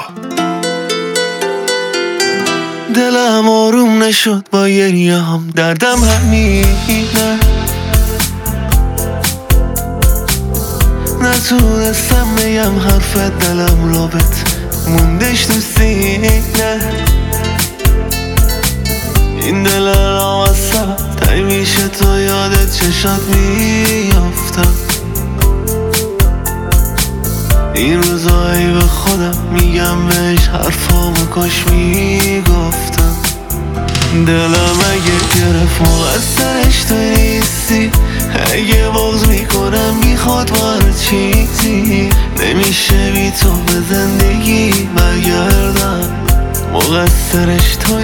دلم آروم نشد با گریه هم، دردم همینه. نتونستم بگم حرف دلم را بهت موندش تو سینه. این دل را واسه تایی میشه تو یادت چشات میافتم. این روزایی به خودم میگم بهش حرفامو کاش میگفتم. دلم اگه گرفت مقصرش تو نیستی، اگه بغض میکنم میخواد بار چیزی، نمیشه بی تو به زندگی برگردم. مقصرش تو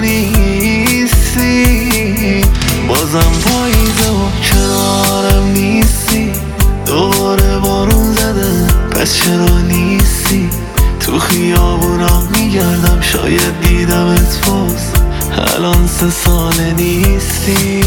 نیستی، بازم پاییزه و کنارم نیستی. دوباره بارون زده پس چرا نیستی؟ تو خیابونا میگردم شاید دیدمت باز، الان 3 ساله نیستی.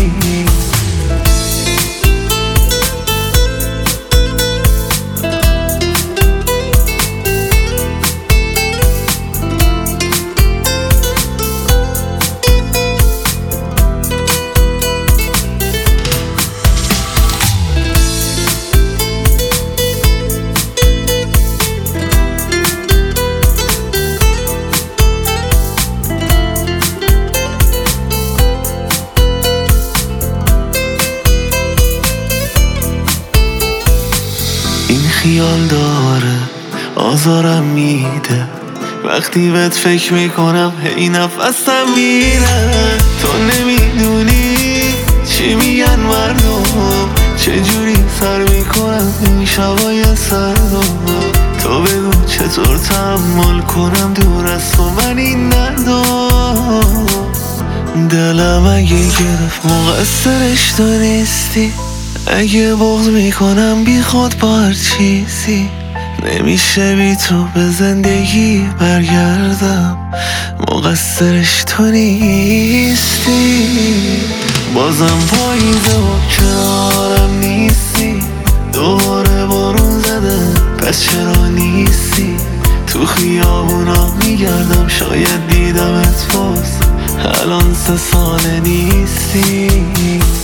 این خیال داره آزارم میده، وقتی بهت فکر میکنم هی نفسم میره. تو نمیدونی چی میگن مردم، چجوری سر میکنم این شبای سردم. تو بگو چطور تحمل کنم دور از تو من این دردم. دلم اگه گرفت مقصرش تو نیستی، اگه بغض میکنم بی خود با هر چیزی، نمیشه بی تو به زندگی برگردم. مقصرش تو نیستی، بازم پاییزه و کنارم نیستی. دوباره بارون زده پس چرا نیستی؟ تو خیابونا میگردم شاید دیدمت باز، الان 3 ساله نیستی.